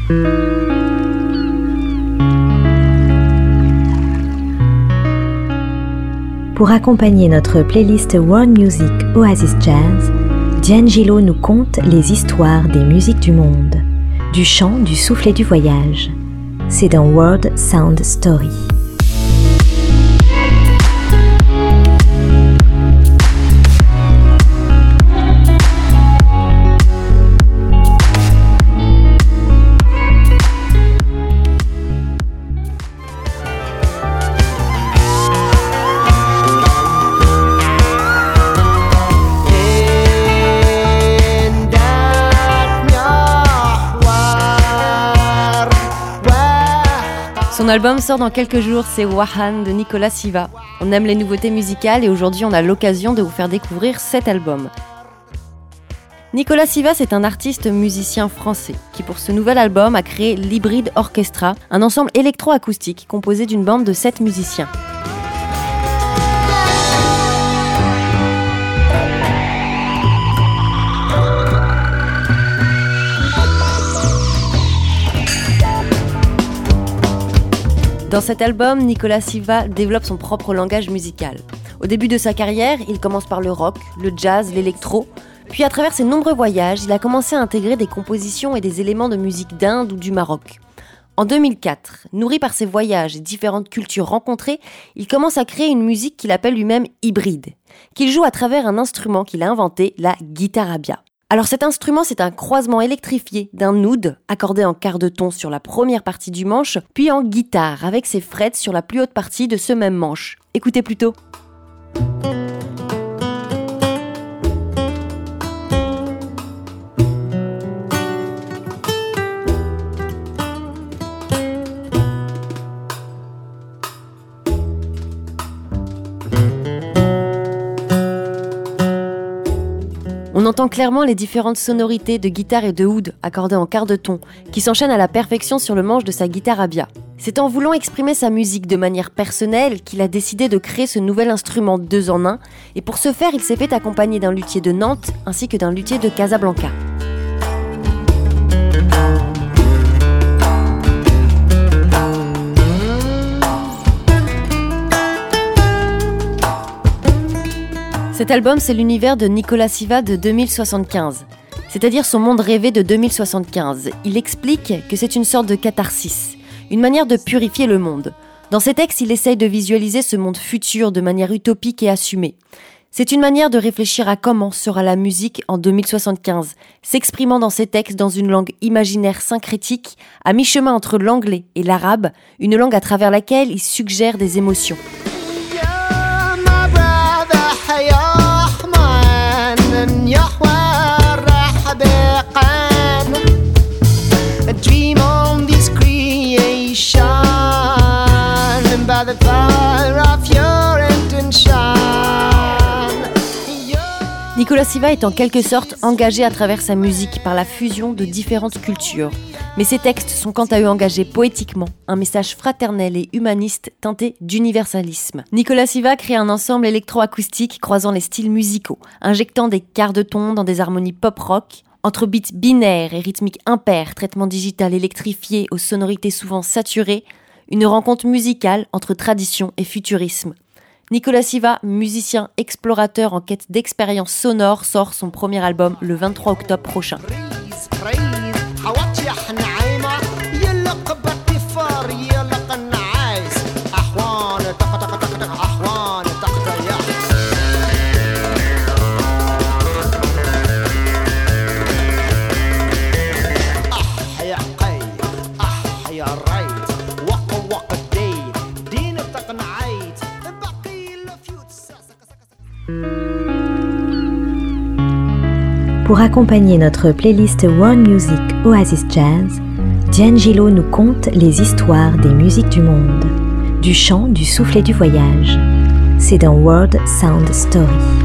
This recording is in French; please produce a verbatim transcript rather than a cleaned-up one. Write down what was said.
Pour accompagner notre playlist World Music Oasis Jazz, D'Angelo nous conte les histoires des musiques du monde, du chant, du souffle et du voyage. C'est dans World Sound Story. Son album sort dans quelques jours, c'est Wahan de Nicolas Siva. On aime les nouveautés musicales et aujourd'hui on a l'occasion de vous faire découvrir cet album. Nicolas Siva, c'est un artiste musicien français qui pour ce nouvel album a créé l'Hybrid Orchestra, un ensemble électro-acoustique composé d'une bande de sept musiciens. Dans cet album, Nicolas Siva développe son propre langage musical. Au début de sa carrière, il commence par le rock, le jazz, l'électro, puis à travers ses nombreux voyages, il a commencé à intégrer des compositions et des éléments de musique d'Inde ou du Maroc. En deux mille quatre, nourri par ses voyages et différentes cultures rencontrées, il commence à créer une musique qu'il appelle lui-même hybride, qu'il joue à travers un instrument qu'il a inventé, la guitarabia. Alors cet instrument, c'est un croisement électrifié d'un oud accordé en quart de ton sur la première partie du manche, puis en guitare avec ses frettes sur la plus haute partie de ce même manche. Écoutez plutôt. On entend clairement les différentes sonorités de guitare et de oud accordées en quart de ton, qui s'enchaînent à la perfection sur le manche de sa guitarabia. C'est en voulant exprimer sa musique de manière personnelle qu'il a décidé de créer ce nouvel instrument deux en un, et pour ce faire, il s'est fait accompagner d'un luthier de Nantes ainsi que d'un luthier de Casablanca. Cet album, c'est l'univers de Nicolas Siva de deux mille soixante-quinze, c'est-à-dire son monde rêvé de deux mille soixante-quinze. Il explique que c'est une sorte de catharsis, une manière de purifier le monde. Dans ses textes, il essaye de visualiser ce monde futur de manière utopique et assumée. C'est une manière de réfléchir à comment sera la musique en deux mille soixante-quinze, s'exprimant dans ses textes dans une langue imaginaire syncrétique, à mi-chemin entre l'anglais et l'arabe, une langue à travers laquelle il suggère des émotions. Nicolas Siva est en quelque sorte engagé à travers sa musique par la fusion de différentes cultures. Mais ses textes sont quant à eux engagés poétiquement, un message fraternel et humaniste teinté d'universalisme. Nicolas Siva crée un ensemble électroacoustique croisant les styles musicaux, injectant des quarts de ton dans des harmonies pop-rock, entre beats binaires et rythmiques impairs, traitement digital électrifié aux sonorités souvent saturées, une rencontre musicale entre tradition et futurisme. Nicolas Siva, musicien explorateur en quête d'expériences sonores, sort son premier album le vingt-trois octobre prochain. Pour accompagner notre playlist World Music Oasis Jazz, D'Angelo nous conte les histoires des musiques du monde, du chant, du souffle et du voyage. C'est dans World Sound Story.